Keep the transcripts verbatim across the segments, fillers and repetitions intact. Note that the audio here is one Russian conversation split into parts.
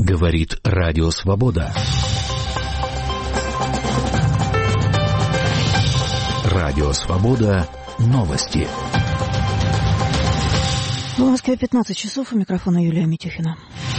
Говорит Радио Свобода. Радио Свобода. Новости. В Москве пятнадцать часов. У микрофона Юлия Митюхина.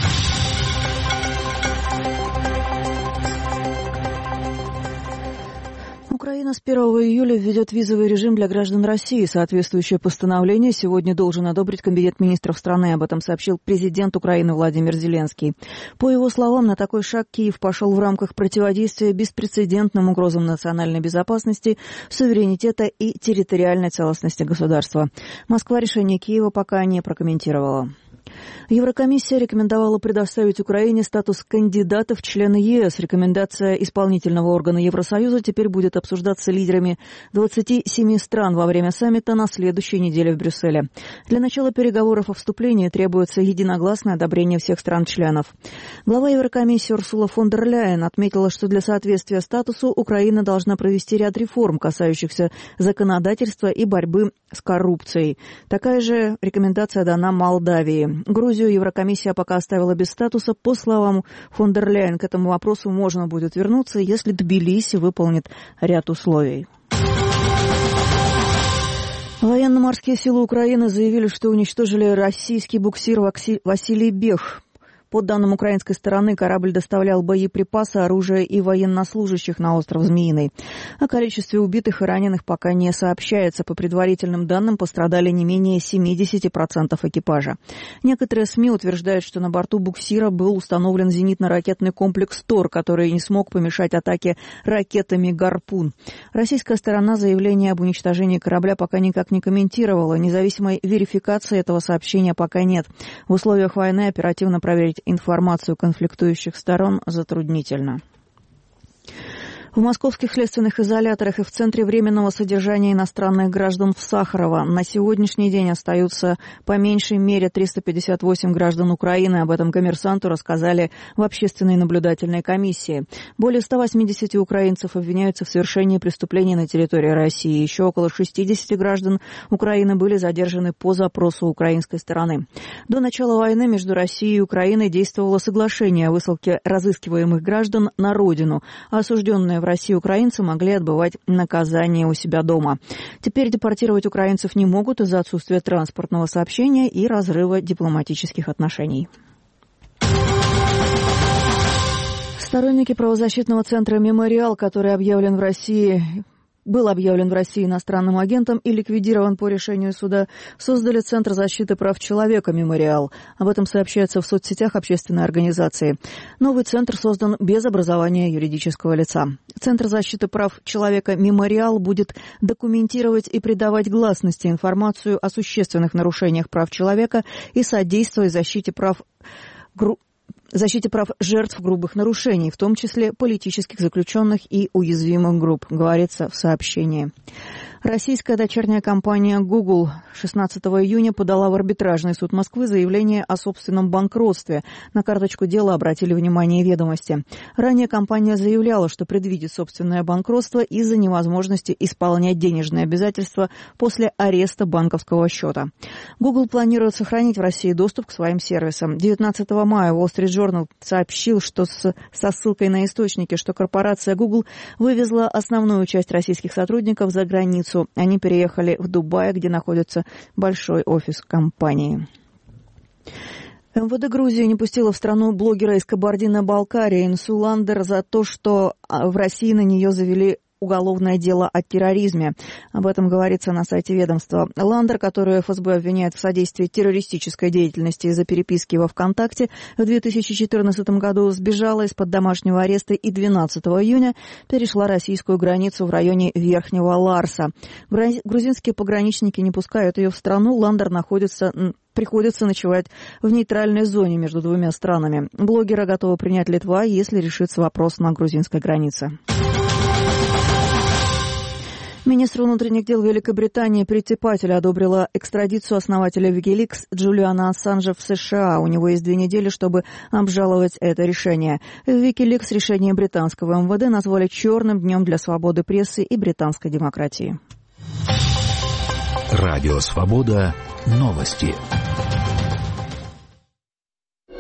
Украина с первого июля введет визовый режим для граждан России. Соответствующее постановление сегодня должен одобрить Кабинет министров страны. Об этом сообщил президент Украины Владимир Зеленский. По его словам, на такой шаг Киев пошел в рамках противодействия беспрецедентным угрозам национальной безопасности, суверенитета и территориальной целостности государства. Москва решение Киева пока не прокомментировала. Еврокомиссия рекомендовала предоставить Украине статус кандидата в члены ЕС. Рекомендация исполнительного органа Евросоюза теперь будет обсуждаться лидерами двадцати семи стран во время саммита на следующей неделе в Брюсселе. Для начала переговоров о вступлении требуется единогласное одобрение всех стран-членов. Глава Еврокомиссии Урсула фон дер Ляйен отметила, что для соответствия статусу Украина должна провести ряд реформ, касающихся законодательства и борьбы с коррупцией. Такая же рекомендация дана Молдавии. Грузию Еврокомиссия пока оставила без статуса. По словам фон дер Ляйен, к этому вопросу можно будет вернуться, если Тбилиси выполнит ряд условий. Военно-морские силы Украины заявили, что уничтожили российский буксир «Василий Бех». По данным украинской стороны, корабль доставлял боеприпасы, оружие и военнослужащих на остров Змеиный. О количестве убитых и раненых пока не сообщается. По предварительным данным, пострадали не менее семьдесят процентов экипажа. Некоторые СМИ утверждают, что на борту буксира был установлен зенитно-ракетный комплекс «Тор», который не смог помешать атаке ракетами «Гарпун». Российская сторона заявление об уничтожении корабля пока никак не комментировала. Независимой верификации этого сообщения пока нет. В условиях войны оперативно проверить информацию конфликтующих сторон затруднительно. В московских следственных изоляторах и в Центре временного содержания иностранных граждан в Сахарово на сегодняшний день остаются по меньшей мере триста пятьдесят восемь граждан Украины. Об этом «Коммерсанту» рассказали в общественной наблюдательной комиссии. Более ста восьмидесяти украинцев обвиняются в совершении преступлений на территории России. Еще около шестидесяти граждан Украины были задержаны по запросу украинской стороны. До начала войны между Россией и Украиной действовало соглашение о высылке разыскиваемых граждан на родину, а осужденные в России украинцы могли отбывать наказание у себя дома. Теперь депортировать украинцев не могут из-за отсутствия транспортного сообщения и разрыва дипломатических отношений. Сторонники правозащитного центра «Мемориал», который объявлен в России... был объявлен в России иностранным агентом и ликвидирован по решению суда, создали Центр защиты прав человека «Мемориал». Об этом сообщается в соцсетях общественной организации. Новый центр создан без образования юридического лица. Центр защиты прав человека «Мемориал» будет документировать и придавать гласности информацию о существенных нарушениях прав человека и содействовать защите прав групп. защите прав жертв грубых нарушений, в том числе политических заключенных и уязвимых групп, говорится в сообщении. Российская дочерняя компания Google шестнадцатого июня подала в арбитражный суд Москвы заявление о собственном банкротстве. На карточку дела обратили внимание «Ведомости». Ранее компания заявляла, что предвидит собственное банкротство из-за невозможности исполнять денежные обязательства после ареста банковского счета. Google планирует сохранить в России доступ к своим сервисам. девятнадцатого мая Wall Street Journal сообщил, что с, со ссылкой на источники, что корпорация Google вывезла основную часть российских сотрудников за границу. Они переехали в Дубай, где находится большой офис компании. МВД Грузии не пустила в страну блогера из Кабардино-Балкарии Инсу Ландер за то, что в России на нее завели уголовное дело о терроризме. Об этом говорится на сайте ведомства. Ландер, которую эф эс бэ обвиняет в содействии террористической деятельности из-за переписки во ВКонтакте, в две тысячи четырнадцатом году сбежала из-под домашнего ареста и двенадцатого июня перешла российскую границу в районе Верхнего Ларса. Грузинские пограничники не пускают ее в страну. Ландер находится... приходится ночевать в нейтральной зоне между двумя странами. Блогера готова принять Литва, если решится вопрос на грузинской границе. Министр внутренних дел Великобритании Прити Патель одобрила экстрадицию основателя Wikileaks Джулиана Ассанжа в США. У него есть две недели, чтобы обжаловать это решение. В Wikileaks решение британского эм вэ дэ назвали черным днем для свободы прессы и британской демократии. Радио Свобода. Новости.